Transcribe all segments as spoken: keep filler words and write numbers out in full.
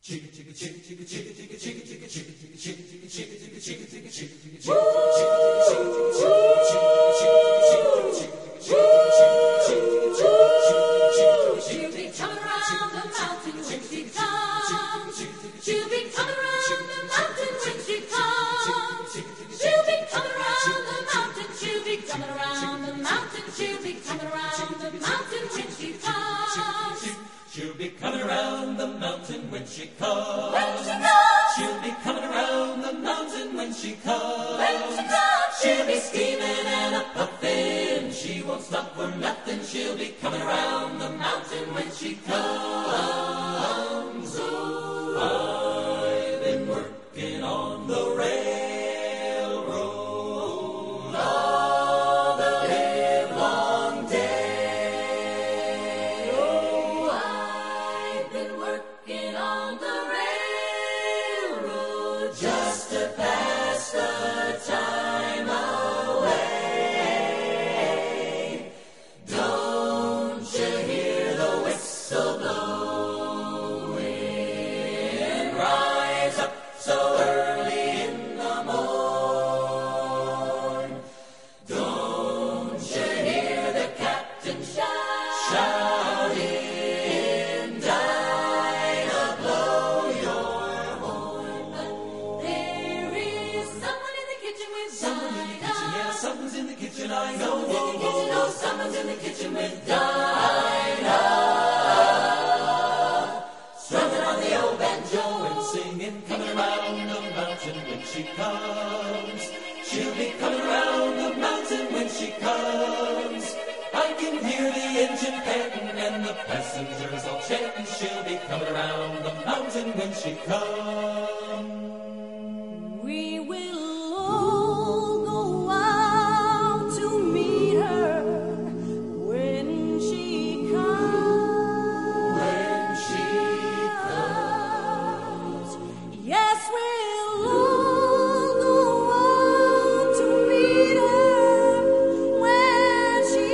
She'll be coming around the mountain when she comes. When she comes. She'll be coming around the mountain when she comes. When she comes. She'll be steaming and a puffing. She won't stop for nothing. She'll be coming around the mountain when she comes. Oh, I've been working on the railroad all the livelong day. Oh, I've been working on the railroad Just to pass the time away. Don't you hear the whistle blowing? Rise up so early in the morn. Don't you hear the captain shout. shouting? Dinah, blow your horn. There is someone in the kitchen with Someone in the kitchen, yeah, Dinah. someone's in the kitchen, I know. Someone's in the kitchen, oh, someone's in the kitchen with Dinah, strumming on the old banjo and singing, coming around the mountain when she comes. She'll be coming around the mountain when she comes. I can hear the engine panting and the passengers all chanting. She'll be coming around the mountain when she comes. We will all go out to meet her when she comes. When she comes. Yes, we'll all go out to meet her when she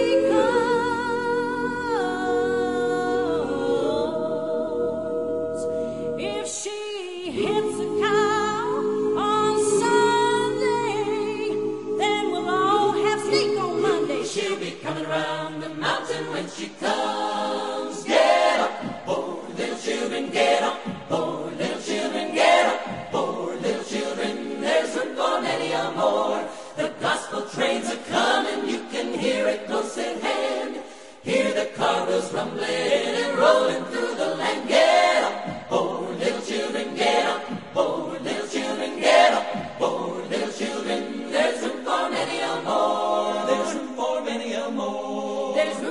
comes. If she hits a cow on Sunday, then we'll all have steak on Monday. She'll be coming around the mountain when she comes. Get up, oh, little children, get up. Oh, little children, get up. Oh, little children, there's room for many a more. The gospel trains are coming, you can hear it close at hand. Hear the car wheels rumbling and rolling through the land. Get up, oh, little children, get up. Oh, little children, get up. Oh, little children, there's room for many a more. There's room for many a more. There's